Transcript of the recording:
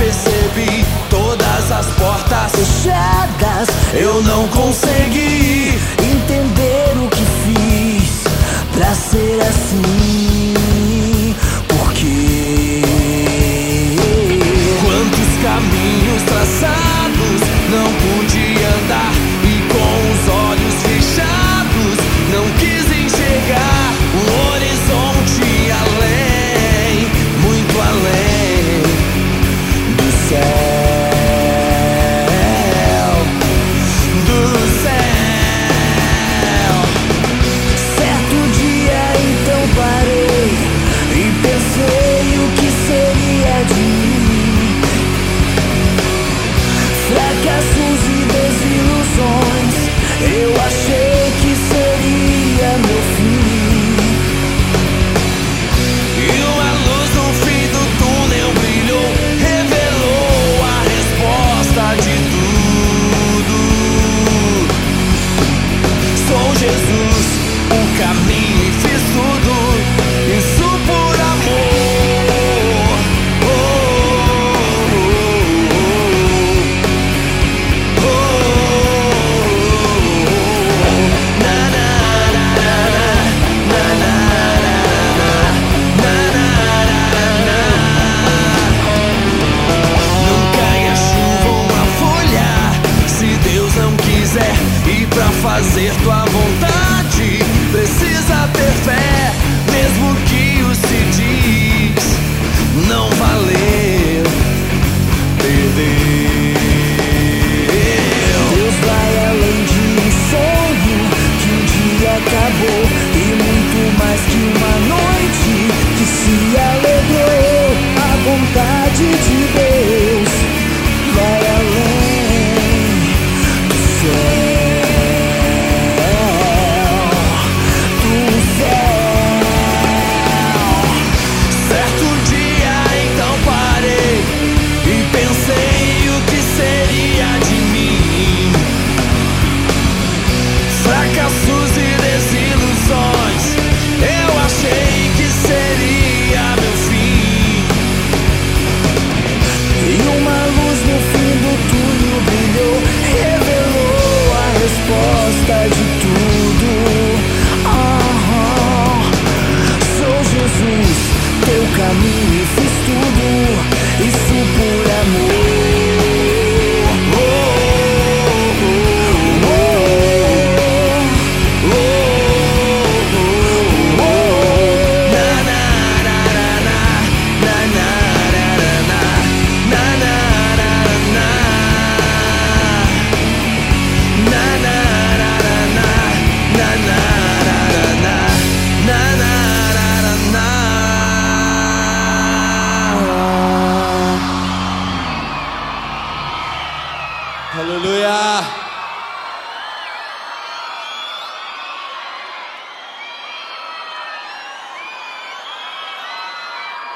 percebi todas as portas fechadas. Eu não consegui entender o que fiz pra ser assim. Por quê? Quantos caminhos traçados não pude andar, e com os olhos fechados não quis enxergar um horizonte além, muito além do céu, do céu. Certo dia então parei e pensei o que seria de mim. Fracassos e desilusões, eu achei que seria meu fim. E uma luz no fim do túnel brilhou, revelou a resposta de tudo. Sou Jesus, o caminho, e fiz tudo isso por amor. Oh, oh, oh, oh, oh. Na, na, na, na, na, na. Não cai a chuva ou a folha, se Deus não quiser. E pra fazer tua vontade precisa ter fé, mesmo que o se diz não valeu, perdeu. Deus vai além de um sonho que um dia acabou, e muito mais que uma noite que se alegrou. A vontade de Deus vai além do céu, do céu. Certo dia então parei e pensei o que seria de mim. Fracassos e desilusões, eu achei que seria meu fim. E uma luz no fim do túnel brilhou, revelou a resposta de tudo. Sou Jesus, teu caminho, e fiz tudo isso por amor. Oh, oh, oh, oh, oh, oh, oh. Na, na, na, na, na, na, na, na, na, na, na, na, na, na, na, na, na, na. Aleluia!